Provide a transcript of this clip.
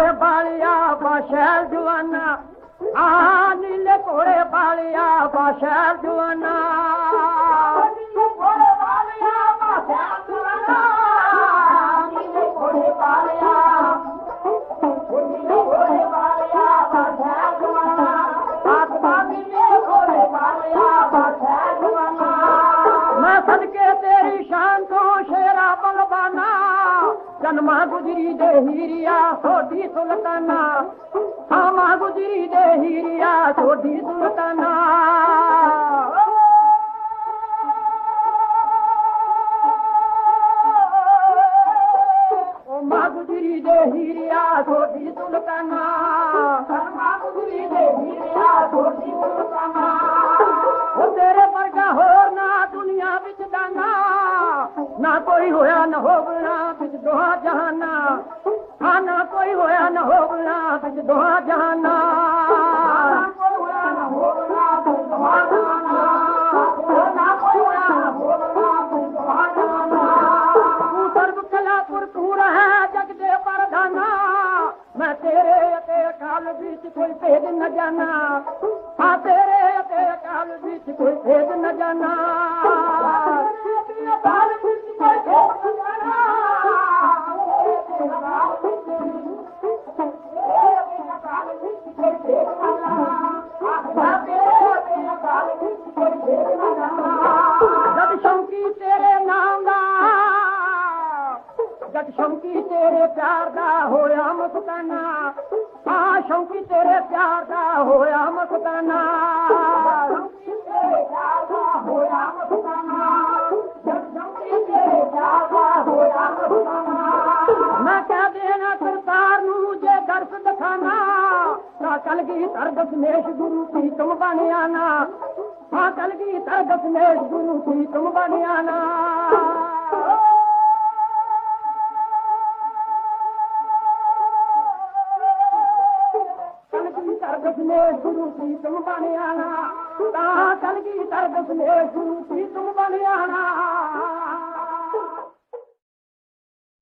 घोड़े बालिया बाशैल जुआना आ नीले घोड़े बालिया बाशैल जुआना घोड़े बालिया बाशैल जुआना नीले घोड़े बालिया घोड़े बालिया बाशैल जुआना आत्मा नीले घोड़े बालिया बाशैल जुआना मैं सदके तेरी शान तो शेरा बलवाना जन्मा गुजरी दे हीरिया सोधी सुल्ताना हामा गुजरी दे हीरिया सोधी सुल्ताना ओ मां गुजरी दे हीरिया सोधी सुल्ताना हामा गुजरी दे हीरिया सोधी सुल्ताना ओ तेरे वर्गा होर ना दुनिया विच दाना ना कोई होया न होवना बिच दोहा जहाना हाँ ना कोई होया न होवना बिच दोहा जहाना तू सर्व कलापुर तू रहा जग दे परधाना मैं तेरे अते अकाल बीच कोई भेद न जाना हाँ तेरे अते अकाल बीच कोई भेद न जाना जट शौकी तेरे प्यार दा होया मस्ताना हाँ शौकी तेरे प्यार दा होया मस्ताना मैं कह देना सरकार नू जे दर्श दिखाना कलगी तर दशमेश गुरु थी तुम बन आना हाँ कलगी तर दशमेश गुरु थी तुम बन आना दशमेश गुरु थी तुम बन आना कलगी तर दशमेश गुरु थी तुम बन आना